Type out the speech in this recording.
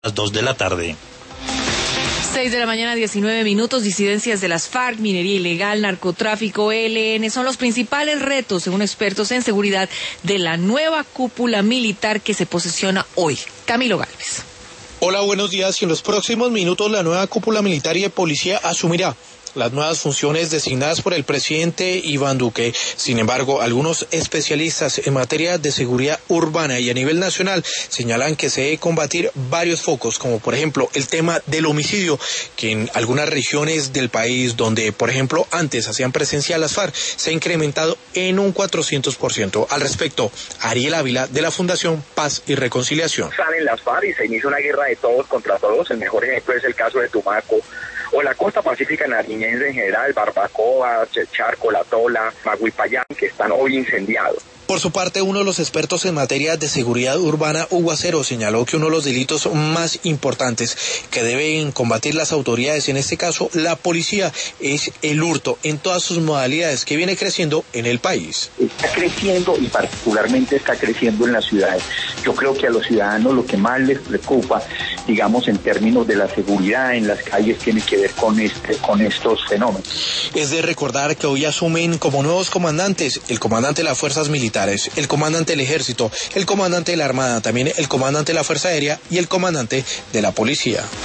las 2 de la tarde. 6 de la mañana, 19 minutos. Disidencias de las FARC, minería ilegal, narcotráfico, ELN son los principales retos, según expertos en seguridad, de la nueva cúpula militar que se posesiona hoy. Camilo Gálvez. Hola, buenos días. Y en los próximos minutos la nueva cúpula militar y de policía asumirá las nuevas funciones designadas por el presidente Iván Duque. Sin embargo, algunos especialistas en materia de seguridad urbana y a nivel nacional señalan que se debe combatir varios focos, como por ejemplo el tema del homicidio, que en algunas regiones del país donde, por ejemplo, antes hacían presencia las FARC, se ha incrementado en un 400%. Al respecto, Ariel Ávila, de la Fundación Paz y Reconciliación. Salen las FARC y se inicia una guerra de todos contra todos. El mejor ejemplo es el caso de Tumaco o la costa pacífica nariñense en general, Barbacoa, Charco, La Tola, Maguipayán, que están hoy incendiados. Por su parte, uno de los expertos en materia de seguridad urbana, Hugo Acero, señaló que uno de los delitos más importantes que deben combatir las autoridades, en este caso la policía, es el hurto en todas sus modalidades, que viene creciendo en el país. Está creciendo y particularmente está creciendo en las ciudades. Yo creo que a los ciudadanos lo que más les preocupa, digamos, en términos de la seguridad en las calles, tiene que ver con estos fenómenos. Es de recordar que hoy asumen como nuevos comandantes el comandante de las fuerzas militares, el comandante del ejército, el comandante de la armada, también el comandante de la fuerza aérea y el comandante de la policía.